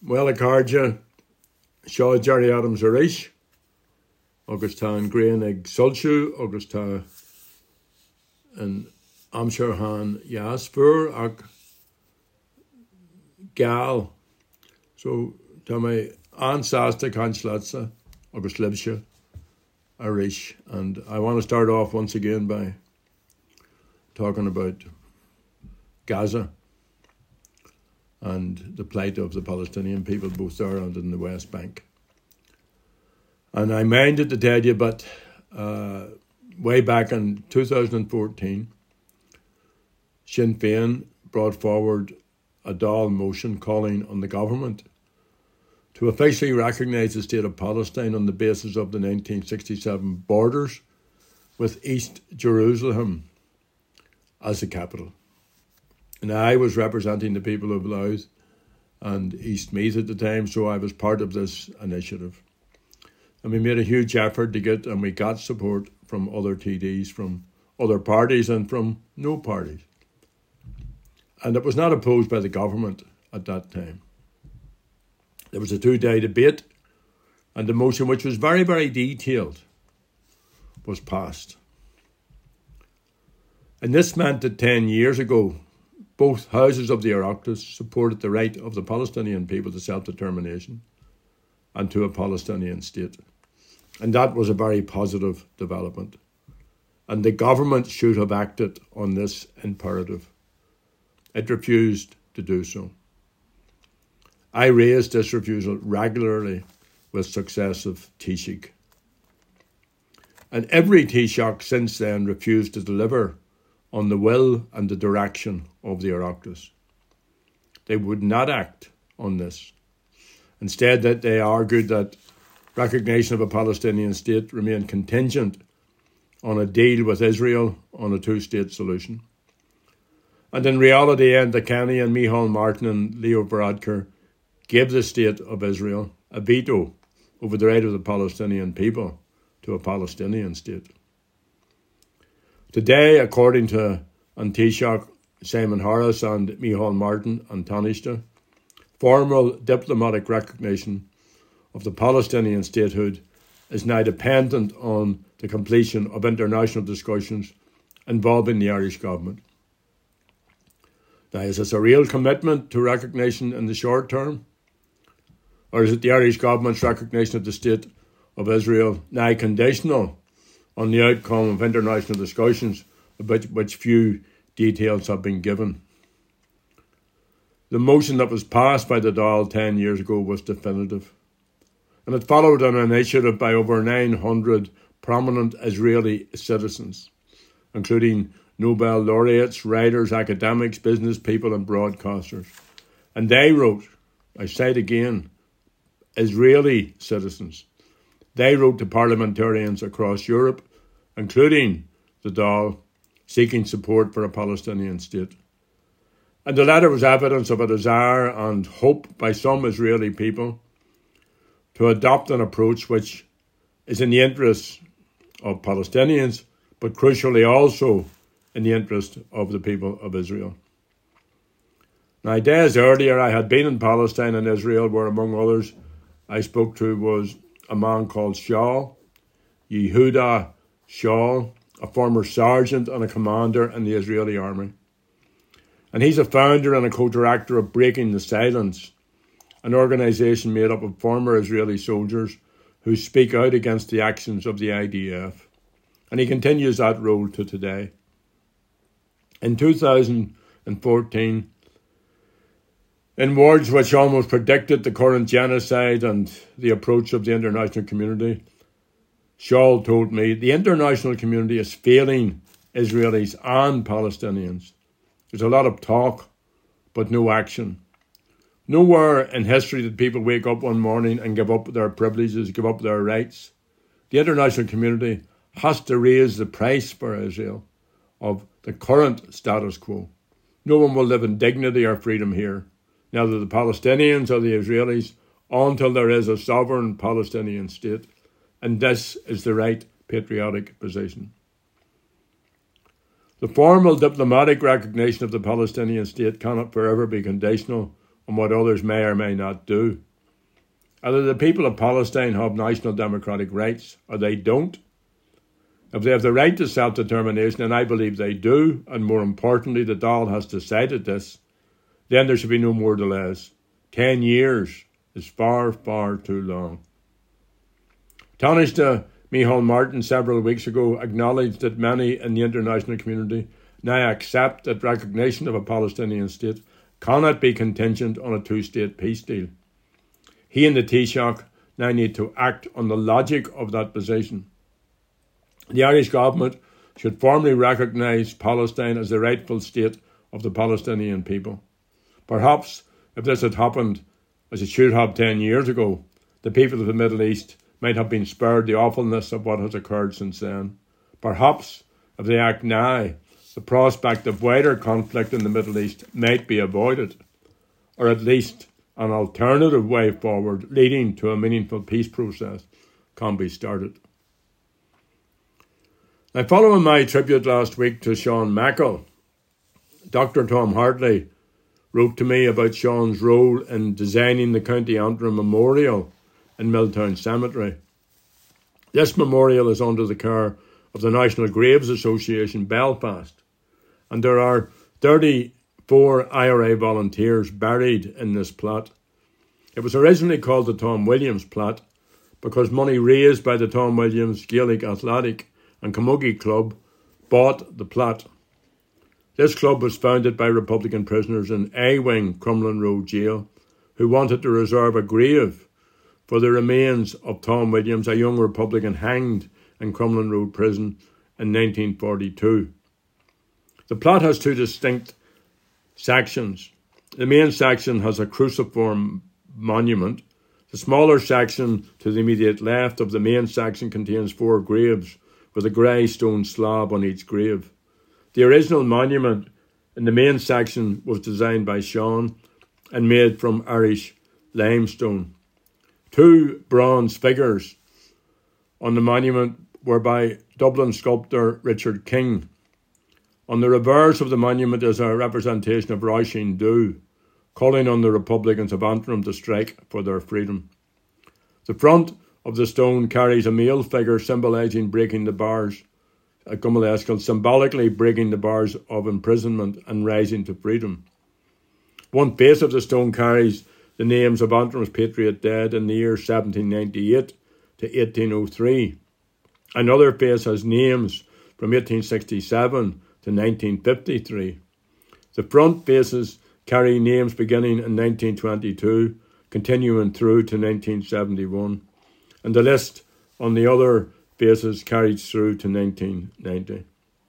Carja, Shaw Jerry Adams Arish, August Tan Grain Egg Sulshu, August Tan and Amshar Han Yaspur, Ag Gal. So, to my Ansasta Kanchlatsa, August Libsha, Arish. And I want to start off once again by talking about Gaza and the plight of the Palestinian people, both there and in the West Bank. And I minded to tell you, but way back in 2014, Sinn Féin brought forward a Dáil motion calling on the government to officially recognise the state of Palestine on the basis of the 1967 borders with East Jerusalem as the capital. And I was representing the people of Louth and East Meath at the time, so I was part of this initiative. And we made a huge effort to get, and we got support from other TDs, from other parties and from no parties. And it was not opposed by the government at that time. There was a 2-day debate, and the motion, which was very, very detailed, was passed. And this meant that 10 years ago, both houses of the Oireachtas supported the right of the Palestinian people to self-determination and to a Palestinian state. And that was a very positive development. And the government should have acted on this imperative. It refused to do so. I raised this refusal regularly with successive Taoiseach. And every Taoiseach since then refused to deliver on the will and the direction of the Oireachtas. They would not act on this. Instead, that they argued that recognition of a Palestinian state remained contingent on a deal with Israel on a 2-state solution. And in reality, Enda Kenny and Micheál Martin and Leo Varadkar gave the state of Israel a veto over the right of the Palestinian people to a Palestinian state. Today, according to An Taoiseach Simon Harris and Micheál Martin and Taoiseach, formal diplomatic recognition of the Palestinian statehood is now dependent on the completion of international discussions involving the Irish government. Now, is this a real commitment to recognition in the short term? Or is it the Irish government's recognition of the state of Israel now conditional on the outcome of international discussions about which few details have been given? The motion that was passed by the Dáil 10 years ago was definitive, and it followed an initiative by over 900 prominent Israeli citizens, including Nobel laureates, writers, academics, business people and broadcasters. And they wrote, I cite again, Israeli citizens. They wrote to parliamentarians across Europe, including the Dáil, seeking support for a Palestinian state. And the letter was evidence of a desire and hope by some Israeli people to adopt an approach which is in the interest of Palestinians, but crucially also in the interest of the people of Israel. Now, days earlier, I had been in Palestine and Israel, where among others I spoke to was a man called Shaul, Yehuda Shaul, a former sergeant and a commander in the Israeli army. And he's a founder and a co-director of Breaking the Silence, an organisation made up of former Israeli soldiers who speak out against the actions of the IDF. And he continues that role to today. In 2014, in words which almost predicted the current genocide and the approach of the international community, Shaul told me, the international community is failing Israelis and Palestinians. There's a lot of talk, but no action. Nowhere in history did people wake up one morning and give up their privileges, give up their rights. The international community has to raise the price for Israel of the current status quo. No one will live in dignity or freedom here, neither the Palestinians or the Israelis, until there is a sovereign Palestinian state. And this is the right patriotic position. The formal diplomatic recognition of the Palestinian state cannot forever be conditional on what others may or may not do. Either the people of Palestine have national democratic rights or they don't. If they have the right to self-determination, and I believe they do, and more importantly, the Dáil has decided this, then there should be no more delays. 10 years is far, far too long. Taoiseach Micheál Martin several weeks ago acknowledged that many in the international community now accept that recognition of a Palestinian state cannot be contingent on a two-state peace deal. He and the Taoiseach now need to act on the logic of that position. The Irish government should formally recognise Palestine as the rightful state of the Palestinian people. Perhaps if this had happened, as it should have 10 years ago, the people of the Middle East might have been spared the awfulness of what has occurred since then. Perhaps if they act now, the prospect of wider conflict in the Middle East might be avoided, or at least an alternative way forward leading to a meaningful peace process can be started. Now, following my tribute last week to Sean Mackle, Dr. Tom Hartley wrote to me about Sean's role in designing the County Antrim Memorial in Milltown Cemetery. This memorial is under the care of the National Graves Association Belfast, and there are 34 IRA volunteers buried in this plot. It was originally called the Tom Williams plot because money raised by the Tom Williams Gaelic Athletic and Camogie Club bought the plot. This club was founded by Republican prisoners in A-Wing Crumlin Road Jail who wanted to reserve a grave for the remains of Tom Williams, a young Republican hanged in Crumlin Road Prison in 1942. The plot has two distinct sections. The main section has a cruciform monument. The smaller section to the immediate left of the main section contains 4 graves with a grey stone slab on each grave. The original monument in the main section was designed by Sean and made from Irish limestone. 2 bronze figures on the monument were by Dublin sculptor Richard King. On the reverse of the monument is a representation of Roisin Dhu, calling on the Republicans of Antrim to strike for their freedom. The front of the stone carries a male figure symbolising breaking the bars at Gummaleskel, symbolically breaking the bars of imprisonment and rising to freedom. One face of the stone carries the names of Antrim's patriot dead in the year 1798 to 1803. Another face has names from 1867 to 1953. The front faces carry names beginning in 1922, continuing through to 1971, and the list on the other faces carries through to 1990.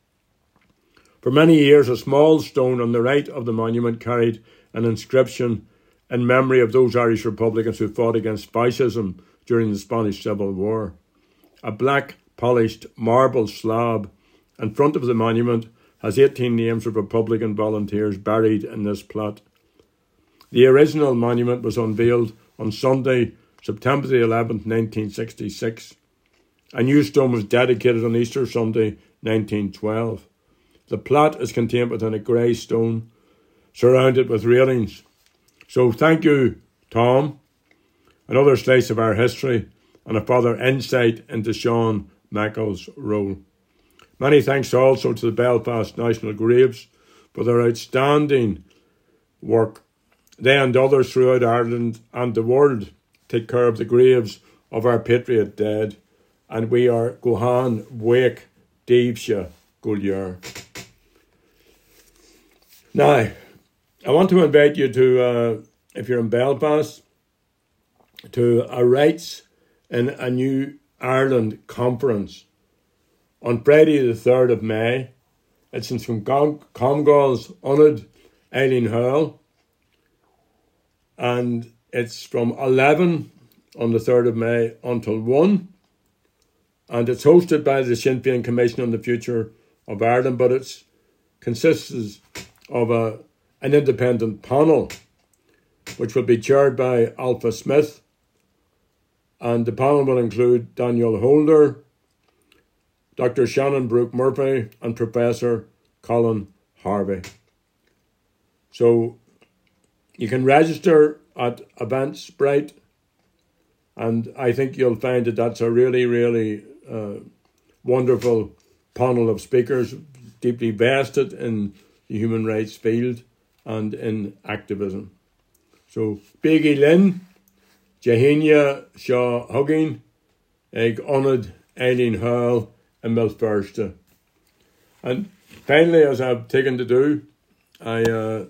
For many years, a small stone on the right of the monument carried an inscription in memory of those Irish Republicans who fought against fascism during the Spanish Civil War. A black polished marble slab in front of the monument has 18 names of Republican volunteers buried in this plot. The original monument was unveiled on Sunday, September the 11th, 1966. A new stone was dedicated on Easter Sunday, 1912. The plot is contained within a grey stone, surrounded with railings. So thank you, Tom, another slice of our history and a further insight into Sean Mackle's role. Many thanks also to the Belfast National Graves for their outstanding work. They and others throughout Ireland and the world take care of the graves of our patriot dead, and we are Gohan Wake Deivsha Gulyar. Now, I want to invite you to, if you're in Belfast, to a Rights in a New Ireland conference on Friday the 3rd of May. It's in Comgall's Unad Eileen Hall, and it's from 11 on the 3rd of May until 1, and it's hosted by the Sinn Féin Commission on the Future of Ireland, but it consists of an independent panel which will be chaired by Alpha Smith, and the panel will include Daniel Holder, Dr. Shannon Brooke Murphy and Professor Colin Harvey. So You can register at Eventbrite, and I think you'll find that that's a really, really wonderful panel of speakers, deeply vested in the human rights field and in activism. So, Biggie Lynn, Jehenia Shaw Hugging, Ag Onad Eileen Hall, and Milfirsta. And finally, as I've taken to do, I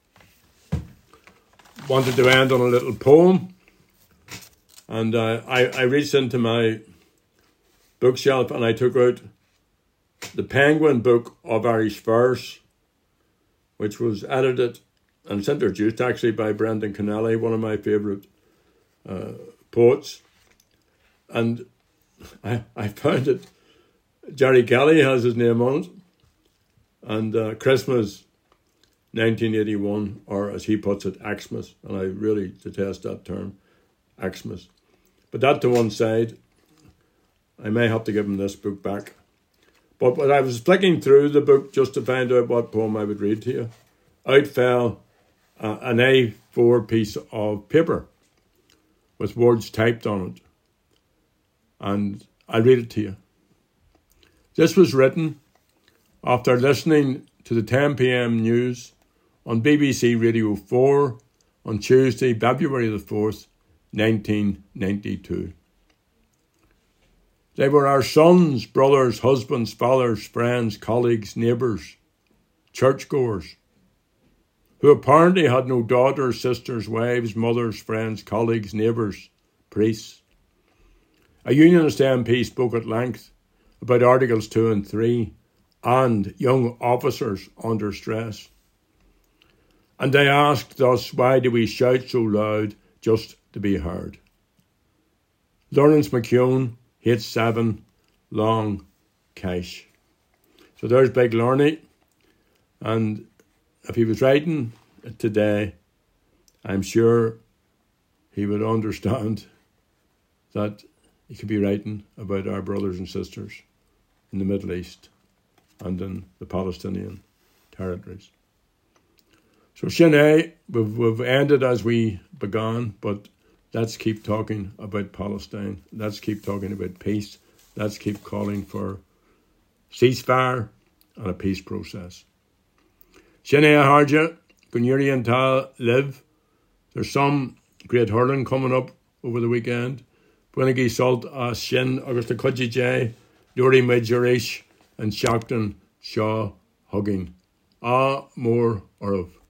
wanted to end on a little poem. And I reached into my bookshelf and I took out the Penguin Book of Irish Verse, which was edited and it's introduced actually by Brendan Connelly, one of my favourite poets. And I found it, Jerry Kelly has his name on it, and Christmas 1981, or as he puts it, Xmas, and I really detest that term, Xmas. But that to one side, I may have to give him this book back. But when I was flicking through the book just to find out what poem I would read to you, out fell an A4 piece of paper with words typed on it. And I'll read it to you. This was written after listening to the 10 p.m. news on BBC Radio 4 on Tuesday, February the 4th, 1992. They were our sons, brothers, husbands, fathers, friends, colleagues, neighbours, churchgoers, who apparently had no daughters, sisters, wives, mothers, friends, colleagues, neighbours, priests. A unionist MP spoke at length about Articles 2 and 3 and young officers under stress. And they asked us, why do we shout so loud just to be heard? Lawrence McKeown hates 7 long cash. So there's Big Lorne, and if he was writing it today, I'm sure he would understand that he could be writing about our brothers and sisters in the Middle East and in the Palestinian territories. So Sinead, we've ended as we began, but let's keep talking about Palestine. Let's keep talking about peace. Let's keep calling for ceasefire and a peace process. Sinead Harja, Gunuri and Tal live. There's some great hurling coming up over the weekend. Bwynigi Salt Shin, Augusta Kudji J, Dori Majorish, and Shackton Shaw Hugging. More or of.